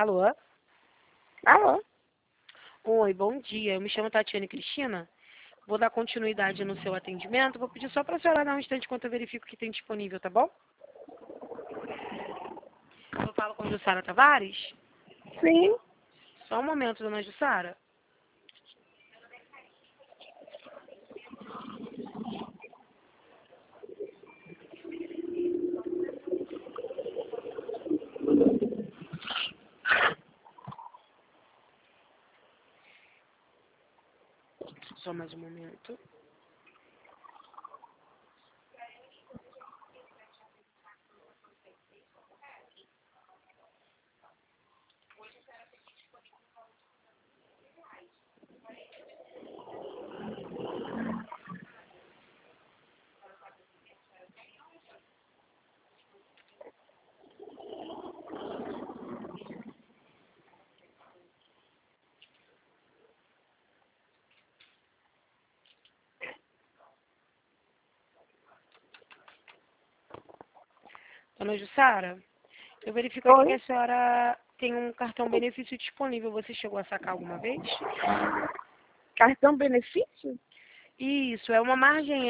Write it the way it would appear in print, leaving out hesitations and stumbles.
Alô? Alô? Oi, bom dia. Eu me chamo Tatiane Cristina. Vou dar continuidade no seu atendimento. Vou pedir só para a senhora dar um instante enquanto eu verifico o que tem disponível, tá bom? Eu falo com a Jussara Tavares? Sim. Só um momento, dona Jussara. Só mais um momento. Dona Jussara, eu verifico aqui que Oi? a senhora tem um cartão benefício disponível. Você chegou a sacar alguma vez? Cartão benefício? Isso, é uma margem